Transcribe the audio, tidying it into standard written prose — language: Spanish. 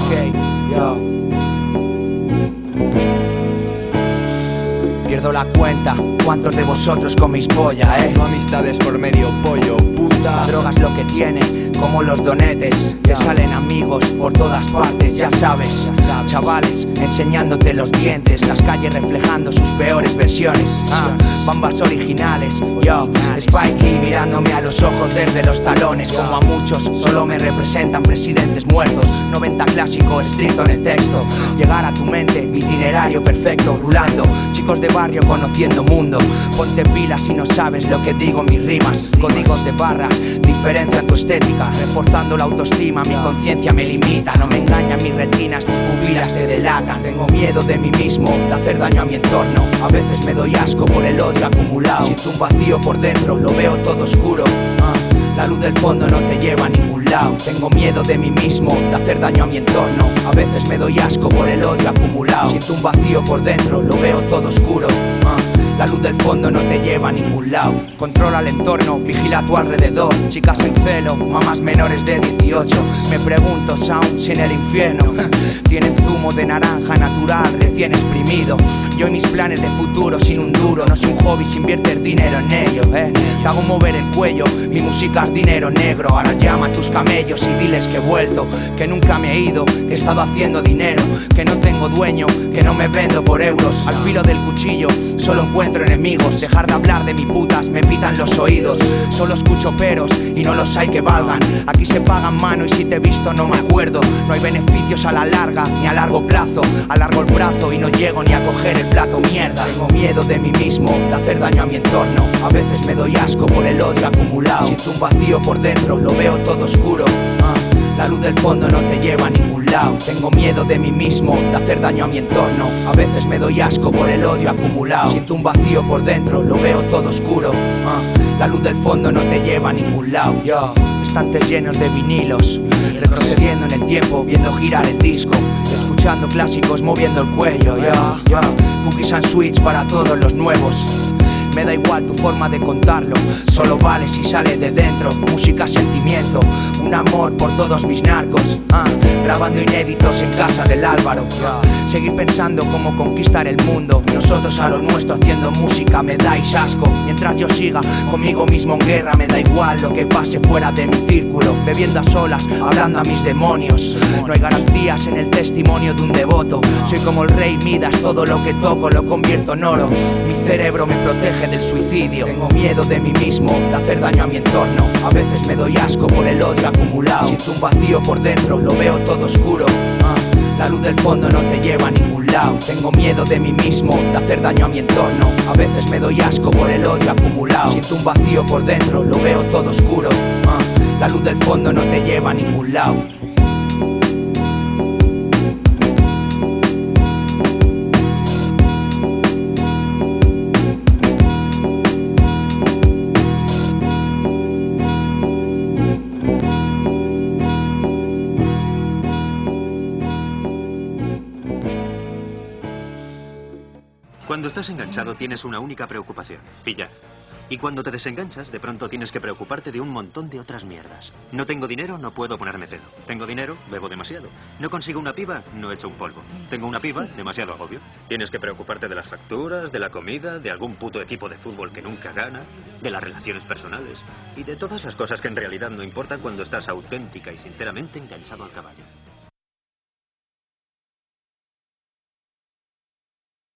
Ok, yo pierdo la cuenta. ¿Cuántos de vosotros coméis polla, No amistades por medio, pollo, puta. La droga es lo que tiene, como los donetes. Te salen amigos por todas partes, ya sabes. Chavales enseñándote los dientes, las calles reflejando sus peores versiones. Bambas originales, yo, Spike Lee mirándome a los ojos desde los talones. Como a muchos solo me representan presidentes muertos. 90 clásico, estricto en el texto. Llegar a tu mente, itinerario perfecto, rulando. Chicos de barrio conociendo mundo. Ponte pilas si no sabes lo que digo en mis rimas. Códigos de barras diferencian tu estética, reforzando la autoestima, mi conciencia me limita. No me engañan mis retinas, tus pupilas te delatan. Tengo miedo de mí mismo, de hacer daño a mi entorno. A veces me doy asco por el odio acumulado. Siento un vacío por dentro, lo veo todo oscuro. La luz del fondo no te lleva a ningún lado. Tengo miedo de mí mismo, de hacer daño a mi entorno. A veces me doy asco por el odio acumulado. Siento un vacío por dentro, lo veo todo oscuro. La luz del fondo no te lleva a ningún lado. Controla el entorno, vigila a tu alrededor. Chicas en celo, mamás menores de 18. Me pregunto, sound, si en el infierno tienen zumo de naranja natural, recién exprimido. Yo y mis planes de futuro sin un duro. No es un hobby sin inviertes dinero en ello, Te hago mover el cuello, mi música es dinero negro. Ahora llama a tus camellos y diles que he vuelto, que nunca me he ido, que he estado haciendo dinero, que no tengo dueño, que no me vendo por euros. Al filo del cuchillo solo encuentro enemigos. Dejar de hablar de mi putas, me pitan los oídos. Solo escucho peros y no los hay que valgan. Aquí se pagan mano y si te he visto no me acuerdo. No hay beneficios a la larga ni a largo plazo. Alargo el brazo y no llego ni a coger el plato. Mierda, tengo miedo de mí mismo, de hacer daño a mi entorno. A veces me doy asco por el odio acumulado. Siento un vacío por dentro, lo veo todo oscuro. La luz del fondo no te lleva a ningún lado. Tengo miedo de mí mismo, de hacer daño a mi entorno. A veces me doy asco por el odio acumulado. Siento un vacío por dentro, lo veo todo oscuro. La luz del fondo no te lleva a ningún lado. Yo, estantes llenos de vinilos, retrocediendo en el tiempo, viendo girar el disco, escuchando clásicos, moviendo el cuello. Yo, cookies and sweets para todos los nuevos. Me da igual tu forma de contarlo, solo vale si sale de dentro. Música, sentimiento, un amor por todos mis narcos. Grabando inéditos en casa del Álvaro. Seguir pensando cómo conquistar el mundo. Nosotros a lo nuestro haciendo música, me dais asco. Mientras yo siga conmigo mismo en guerra, me da igual lo que pase fuera de mi círculo. Bebiendo a solas, hablando a mis demonios. No hay garantías en el testimonio de un devoto. Soy como el rey Midas, todo lo que toco lo convierto en oro. Mi cerebro me protege del suicidio. Tengo miedo de mí mismo, de hacer daño a mi entorno. A veces me doy asco por el odio acumulado. Siento un vacío por dentro, lo veo todo oscuro. La luz del fondo no te lleva a ningún lado. Tengo miedo de mí mismo, de hacer daño a mi entorno. A veces me doy asco por el odio acumulado. Siento un vacío por dentro, lo veo todo oscuro. La luz del fondo no te lleva a ningún lado. Cuando estás enganchado tienes una única preocupación, pillar. Y cuando te desenganchas, de pronto tienes que preocuparte de un montón de otras mierdas. No tengo dinero, no puedo ponerme pedo. Tengo dinero, bebo demasiado. No consigo una piba, no echo un polvo. Tengo una piba, demasiado agobio. Tienes que preocuparte de las facturas, de la comida, de algún puto equipo de fútbol que nunca gana, de las relaciones personales y de todas las cosas que en realidad no importan cuando estás auténtica y sinceramente enganchado al caballo.